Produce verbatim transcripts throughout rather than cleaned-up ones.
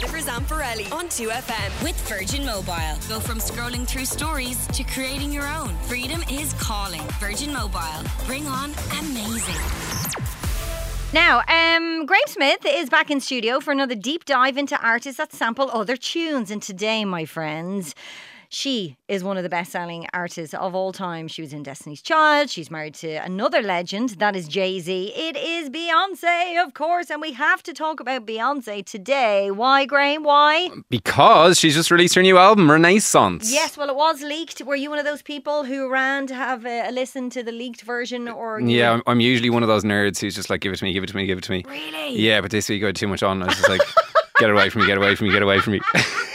Evers and Pirelli on two F M. With Virgin Mobile. Go from scrolling through stories to creating your own. Freedom is calling. Virgin Mobile. Bring on amazing. Now, um, Graham Smith is back in studio for another deep dive into artists that sample other tunes. And today, my friends, she is one of the best-selling artists of all time. She was in Destiny's Child. She's married to another legend. That is Jay-Z. It is Beyonce, of course. And we have to talk about Beyonce today. Why, Graham? Why? Because she's just released her new album, Renaissance. Yes, well, it was leaked. Were you one of those people who ran to have a, a listen to the leaked version? Or Yeah, I'm, I'm usually one of those nerds who's just like, give it to me, give it to me, give it to me. Really? Yeah, but this week I had too much on. I was just like, get away from me, get away from me, get away from me.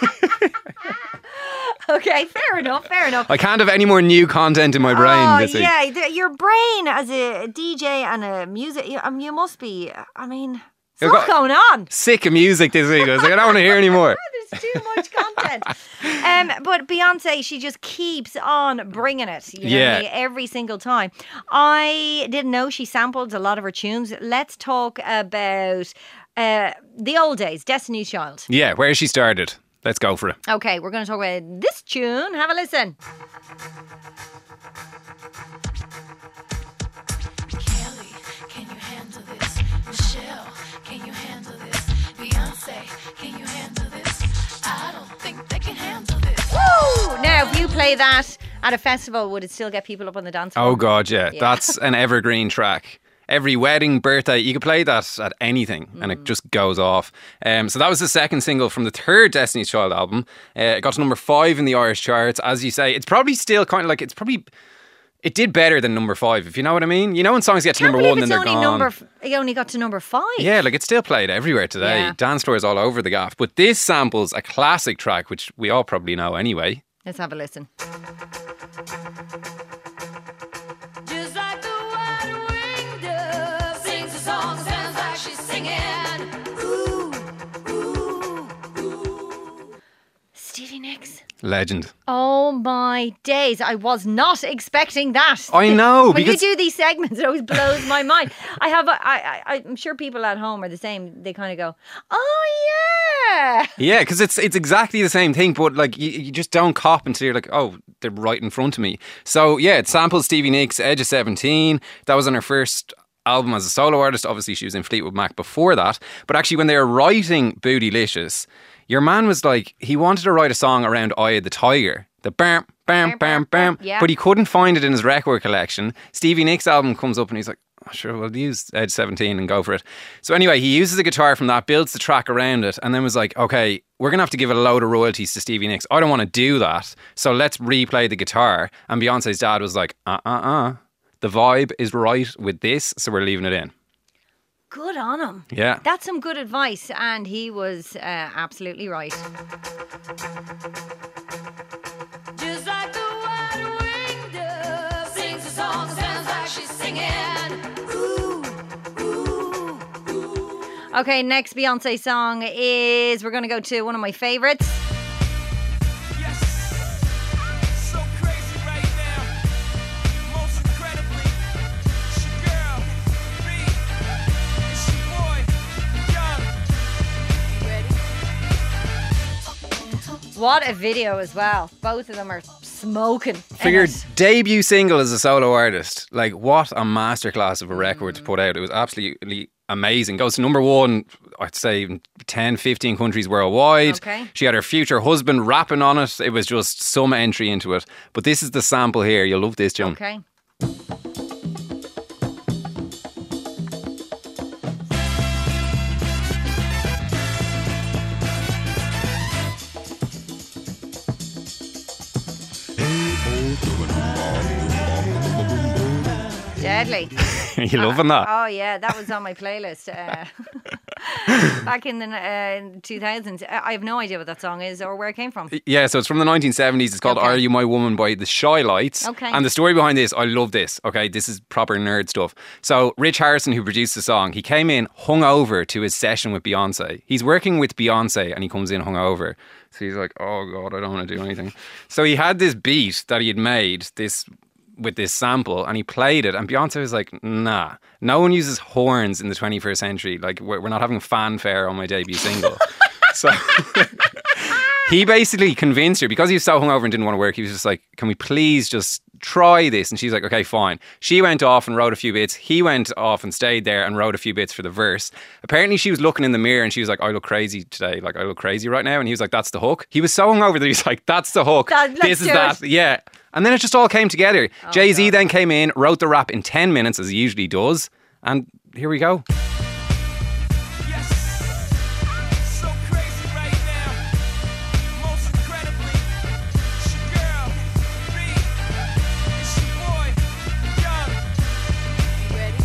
Okay, fair enough, fair enough. I can't have any more new content in my brain oh, this week. yeah, the, your brain as a D J and a music, you, um, you must be, I mean, I've what's got going on? Sick of music this week. I was like, I don't want to hear any more. There's too much content. um, but Beyonce, she just keeps on bringing it. You know Yeah. what I mean? Every single time. I didn't know she sampled a lot of her tunes. Let's talk about uh, the old days, Destiny's Child. Yeah, where she started. Let's go for it. Okay, we're going to talk about this tune. Have a listen. Kelly, can you handle this? Michelle, can you handle this? Beyonce, can you handle this? I don't think they can handle this. Woo! Now, if you play that at a festival, would it still get people up on the dance floor? Oh, God, yeah. Yeah. That's an evergreen track. Every wedding, birthday, you could play that at anything and it just goes off. Um, so that was the second single from the third Destiny's Child album. Uh, it got to number five in the Irish charts. As you say, it's probably still kind of like, it's probably, it did better than number five, if you know what I mean. You know when songs get to Can't number believe one and it's they're only gone. number f- it only got to number five. Yeah, like it's still played everywhere today. Yeah. Dance floors all over the gaff. But this samples a classic track, which we all probably know anyway. Let's have a listen. Just like the wide winged dove sings a song, sounds like she's singing. Ooh, ooh, ooh. Stevie Nicks. Legend. Oh my days. I was not expecting that. I know, When because- you do these segments, it always blows my mind. I have, a, I, I, I'm sure people at home are the same. They kind of go, oh yeah. Yeah, because it's it's exactly the same thing, but like you, you just don't cop until you're like, oh, they're right in front of me. So yeah, it samples Stevie Nicks' Edge of seventeen. That was on her first album as a solo artist. Obviously, she was in Fleetwood Mac before that. But actually, when they were writing Bootylicious, your man was like, he wanted to write a song around Eye of the Tiger. The bam, bam, bam, bam. Yeah. But he couldn't find it in his record collection. Stevie Nicks' album comes up and he's like, oh, sure, we'll use Edge seventeen and go for it. So anyway, he uses a guitar from that, builds the track around it, and then was like, okay, we're going to have to give it a load of royalties to Stevie Nicks. I don't want to do that. So let's replay the guitar. And Beyonce's dad was like, uh-uh-uh. The vibe is right with this, so we're leaving it in. Good on him. Yeah. That's some good advice. And he was uh, absolutely right. Just like the wide winged dove sings a song, sounds like she's singing. Ooh, ooh, ooh. Okay, next Beyonce song is, we're going to go to one of my favourites. So crazy right now. Most incredibly, it's your girl, B. It's your boy, Young. What a video as well. Both of them are smoking. For in your it. debut single as a solo artist, like what a masterclass of a record to put out. It was absolutely amazing. Goes to number one, I'd say in ten, fifteen countries worldwide. Okay. She had her future husband rapping on it. It was just some entry into it. But this is the sample here. You'll love this, John. Okay. Deadly. You loving that? Oh yeah, that was on my playlist uh, back in the uh, two thousands. I I have no idea what that song is or where it came from. Yeah, so it's from the nineteen seventies. It's called Okay. Are You My Woman by the Shy Lights. Okay. And the story behind this, I love this. Okay, this is proper nerd stuff. So Rich Harrison, who produced the song, he came in hungover to his session with Beyonce. He's working with Beyonce and he comes in hungover. So he's like, oh God, I don't want to do anything. So he had this beat that he had made, this with this sample, and he played it, and Beyonce was like, nah, no one uses horns in the twenty-first century. Like, we're, we're not having fanfare on my debut single. So he basically convinced her, because he was so hungover and didn't want to work, he was just like, can we please just try this? And she's like, okay, fine. She went off and wrote a few bits. He went off and stayed there and wrote a few bits for the verse. Apparently she was looking in the mirror and she was like, I look crazy today. Like, I look crazy right now. And he was like, that's the hook. He was so hungover that he was like, that's the hook. That- let's this is do that. it. Yeah. And then it just all came together. Oh, Jay-Z then came in, wrote the rap in ten minutes, as he usually does. And here we go. Yes, so crazy right now. Most incredibly, it's your girl, Ree. It's your boy, Young. You ready?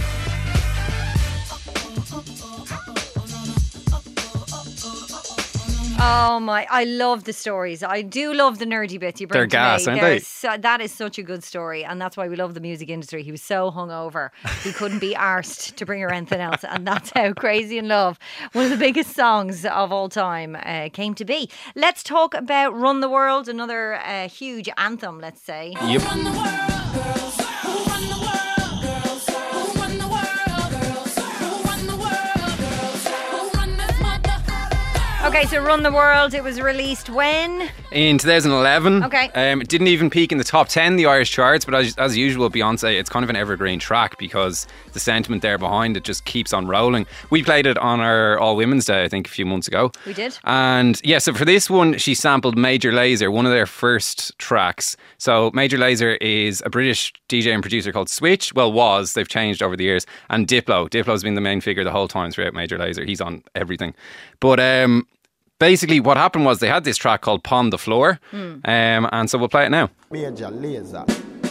Oh my, I love the stories. I do love the nerdy bits you bring They're to gas, me. aren't They're they? So, that is such a good story, and that's why we love the music industry. He was so hungover, he couldn't be arsed to bring her anything else, and that's how Crazy in Love, one of the biggest songs of all time, uh, came to be. Let's talk about Run the World, another uh, huge anthem, let's say. Yep. Run the world, girls. Who run the world, girls? Who run the world, girls? Who run the world, girls? Who run this mother? Okay, so Run the World, it was released when? In twenty eleven. Okay. Um, it didn't even peak in the top ten, the Irish charts, but as, as usual, Beyonce, it's kind of an evergreen track because the sentiment there behind it just keeps on rolling. We played it on our All Women's Day, I think, a few months ago. We did. And yeah, so for this one, she sampled Major Lazer, one of their first tracks. So Major Lazer is a British D J and producer called Switch. Well, was. They've changed over the years. And Diplo. Diplo's been the main figure the whole time throughout Major Lazer. He's on everything. But um, basically what happened was they had this track called Pond the Floor. Um, and so we'll play it now. Major Lazer.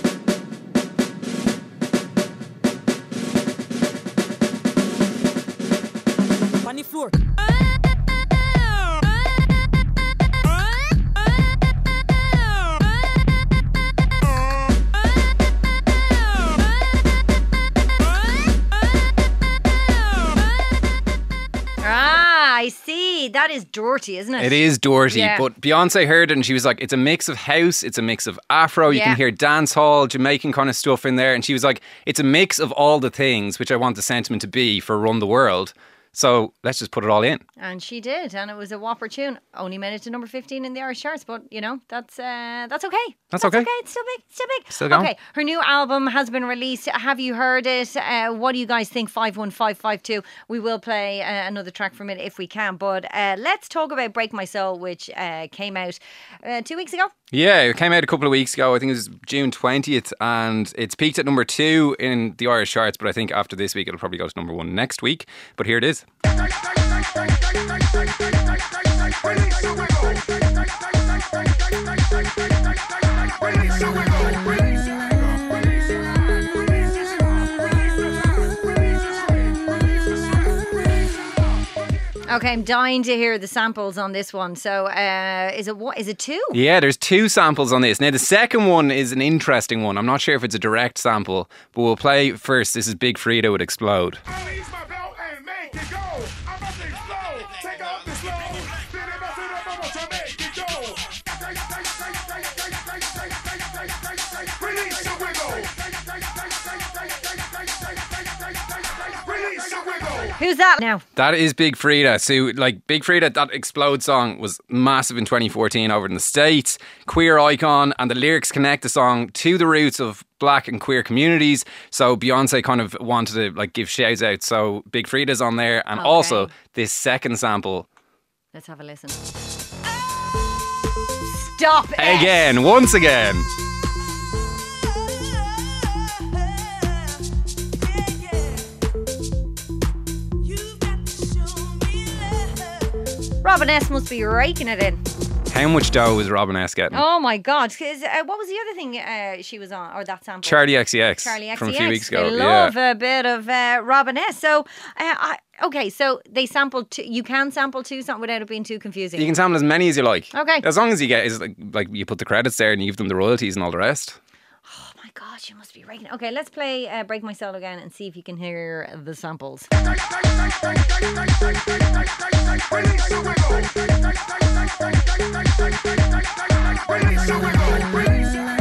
On the floor. Ah, I see. That is dirty, isn't it? It is dirty, Yeah. but Beyonce heard it and she was like, it's a mix of house, it's a mix of Afro, you Yeah. can hear dance hall, Jamaican kind of stuff in there. And she was like, it's a mix of all the things which I want the sentiment to be for Run the World. So let's just put it all in. And she did, and it was a whopper tune. Only made it to number fifteen in the Irish charts, but you know that's uh, that's okay. That's okay. It's still big. Still big. Still going. Okay, her new album has been released. Have you heard it? Uh, what do you guys think? Five one five five two. We will play uh, another track from it if we can. But uh, let's talk about "Break My Soul," which uh, came out uh, two weeks ago. Yeah, it came out a couple of weeks ago. I think it was June twentieth, and it's peaked at number two in the Irish charts. But I think after this week, it'll probably go to number one next week. But here it is. Okay, I'm dying to hear the samples on this one. So, uh, is it what? Is it two? Yeah, there's two samples on this. Now, the second one is an interesting one. I'm not sure if it's a direct sample, but we'll play first. This is Big Frida with Explode. Release my belt and make it go. I'm about to explode. Take off the slow. Spin it back to the bubble to make it go. Release your wiggle. Release your wiggle. Who's that now? That is Big Frida. So, like, Big Frida, that Explode song was massive in twenty fourteen over in the States. Queer icon, and the lyrics connect the song to the roots of black and queer communities. So Beyonce kind of wanted to like give shouts out. So Big Frida's on there, and Okay. also this second sample Let's have a listen. Stop it. again, once again. Robin S must be raking it in. How much dough was Robin S getting? Oh my God. 'Cause, uh, what was the other thing uh, she was on, or that sample? Charlie X C X Charlie X C X. from a few weeks ago. We yeah. love a bit of uh, Robin S. So, uh, I, okay, so they sampled two, you can sample two songs without it being too confusing. You can sample as many as you like. Okay. As long as you get is like, like you put the credits there and you give them the royalties and all the rest. Oh my God, she must be raking. Okay, let's play uh, Break My Soul again and see if you can hear the samples. Release your wiggle. Release your wiggle. Release your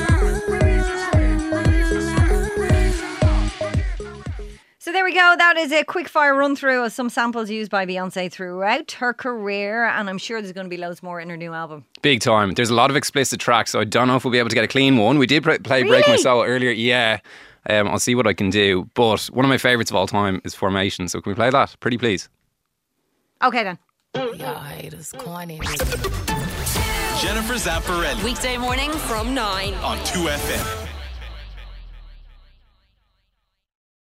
So there we go. That is a quick fire run through of some samples used by Beyonce throughout her career, and I'm sure there's going to be loads more in her new album. Big time. There's a lot of explicit tracks, so I don't know if we'll be able to get a clean one. We did play Break Really? My Soul earlier. Yeah. Um, I'll see what I can do. But one of my favourites of all time is Formation. So can we play that? Pretty please. Okay then. Y'all haters corny. Jennifer Zamparelli Weekday morning from nine. on two F M.